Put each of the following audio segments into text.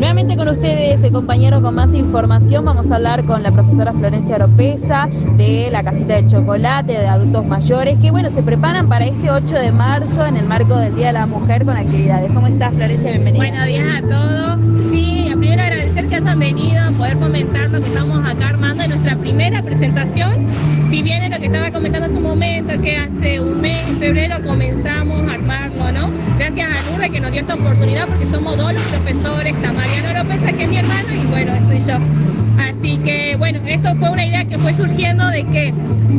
Nuevamente con ustedes, compañeros, con más información. Vamos a hablar con la profesora Florencia Oropesa de la Casita de Chocolate de Adultos Mayores, que bueno, se preparan para este 8 de marzo en el marco del Día de la Mujer con actividades. ¿Cómo estás, Florencia? Bienvenida. Buenos días a todos. Sí, primero agradecer que hayan venido a poder comentar lo que estamos acá armando en nuestra primera presentación. Si bien es lo que estaba comentando hace un momento, que hace un mes, en febrero, comenzamos a armarlo, ¿no? Gracias a Lourdes que nos dio esta oportunidad, porque somos dos los profesores, está Mariana Oropesa, que es mi hermano, y bueno, estoy yo. Así que bueno, esto fue una idea que fue surgiendo de que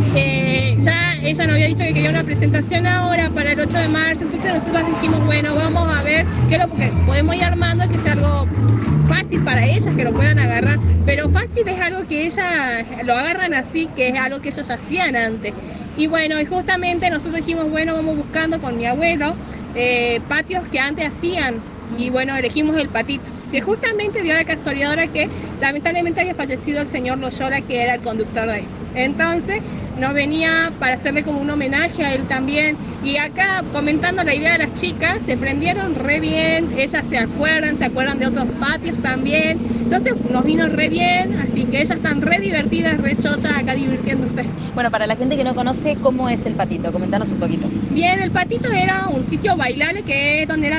ya ella nos había dicho que quería una presentación ahora para el 8 de marzo, entonces nosotros dijimos, bueno, vamos a ver qué es lo que podemos ir armando, que sea algo fácil para ellas, que lo puedan agarrar, pero fácil es algo que ellas lo agarran así, que es algo que ellos hacían antes. Y bueno, y justamente nosotros dijimos, bueno, vamos buscando con mi abuelo patios que antes hacían, y bueno, elegimos el patito, que justamente dio la casualidad ahora que lamentablemente había fallecido el señor Loyola, que era el conductor de ahí. Entonces nos venía para hacerle como un homenaje a él también, y acá comentando la idea de las chicas, se prendieron re bien, ellas se acuerdan de otros patios también, entonces nos vino re bien, así que ellas están re divertidas, re chochas acá divirtiéndose. Bueno, para la gente que no conoce, ¿cómo es el patito? Comentanos un poquito. Bien, el patito era un sitio bailable, que es donde era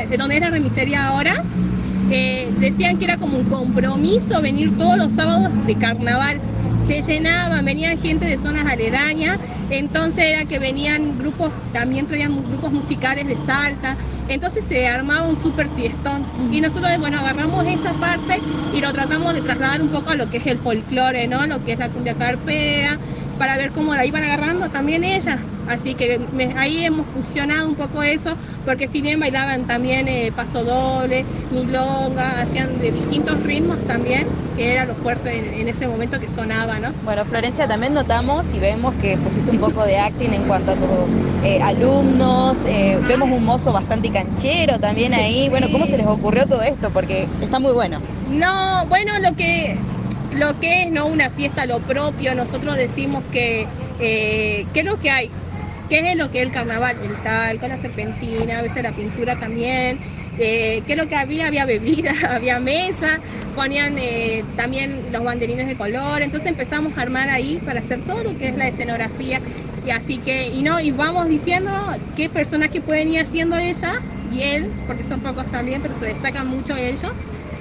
la remisería ahora. Decían que era como un compromiso venir todos los sábados de carnaval. Se llenaban, venían gente de zonas aledañas, entonces era que venían grupos, también traían grupos musicales de Salta, entonces se armaba un súper fiestón. Y nosotros, bueno, agarramos esa parte y lo tratamos de trasladar un poco a lo que es el folclore, ¿no? Lo que es la cumbia carpera, para ver cómo la iban agarrando también ellas. Así que ahí hemos fusionado un poco eso, porque si bien bailaban también paso doble, milonga, hacían de distintos ritmos también, que era lo fuerte en ese momento que sonaba, ¿no? Bueno, Florencia, también notamos y vemos que pusiste un poco de acting en cuanto a tus alumnos, vemos un mozo bastante canchero también ahí. Bueno, ¿cómo se les ocurrió todo esto? Porque está muy bueno. No, bueno, lo que es, ¿no? Una fiesta, lo propio, nosotros decimos que ¿qué es lo que hay? ¿Qué es lo que es el carnaval? El talco, la serpentina, a veces la pintura también. ¿Qué es lo que había? Había bebida, había mesa, ponían también los banderines de color. Entonces empezamos a armar ahí para hacer todo lo que es la escenografía. Y así que, y vamos diciendo qué personajes pueden ir haciendo ellas y él, porque son pocos también, pero se destacan mucho ellos.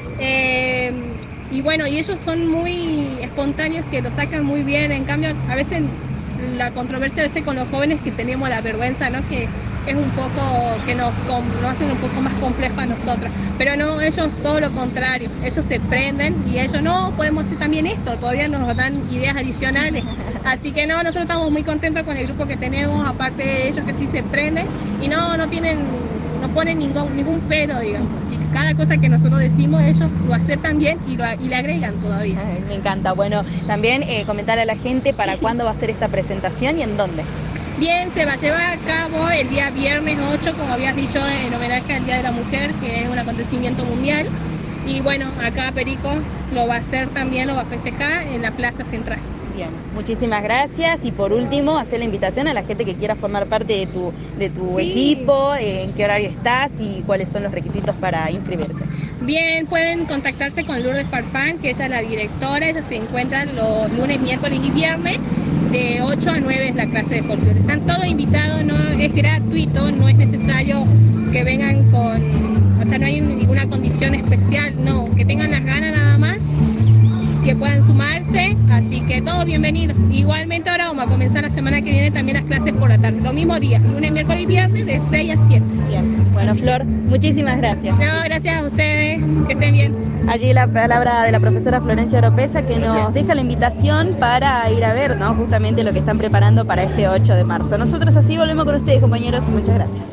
Y bueno, y ellos son muy espontáneos, que lo sacan muy bien. En cambio, a veces la controversia a veces con los jóvenes, que tenemos la vergüenza, ¿no? Que es un poco, que nos hacen un poco más complejo a nosotros. Pero no, ellos todo lo contrario, ellos se prenden y ellos, no, podemos hacer también esto, todavía nos dan ideas adicionales. Así que no, nosotros estamos muy contentos con el grupo que tenemos, aparte de ellos que sí se prenden y no ponen ningún pero, digamos. Así que cada cosa que nosotros decimos, ellos lo aceptan bien y le agregan todavía. Ay, me encanta. Bueno, también comentarle a la gente para cuándo va a ser esta presentación y en dónde. Bien, se va a llevar a cabo el día viernes 8, como habías dicho, en homenaje al Día de la Mujer, que es un acontecimiento mundial. Y bueno, acá Perico lo va a hacer también, lo va a festejar en la Plaza Central. Bien, muchísimas gracias. Y por último, hacer la invitación a la gente que quiera formar parte de tu Sí. equipo, en qué horario estás y cuáles son los requisitos para inscribirse. Bien, pueden contactarse con Lourdes Farfán, que ella es la directora. Ella se encuentra los lunes, miércoles y viernes, de 8 a 9 es la clase de folclore. Están todos invitados, no es gratuito, no es necesario que vengan o sea, no hay ninguna condición especial, no, que tengan las ganas nada más, que puedan sumarse, así que todos bienvenidos. Igualmente ahora vamos a comenzar la semana que viene también las clases por la tarde, lo mismo día, lunes, miércoles y viernes, de 6 a 7. Bien, bueno, así Flor, muchísimas gracias. No, gracias a ustedes, que estén bien. Allí la palabra de la profesora Florencia Oropesa, que nos deja la invitación para ir a ver, ¿no? Justamente lo que están preparando para este 8 de marzo. Nosotros así volvemos con ustedes, compañeros. Muchas gracias.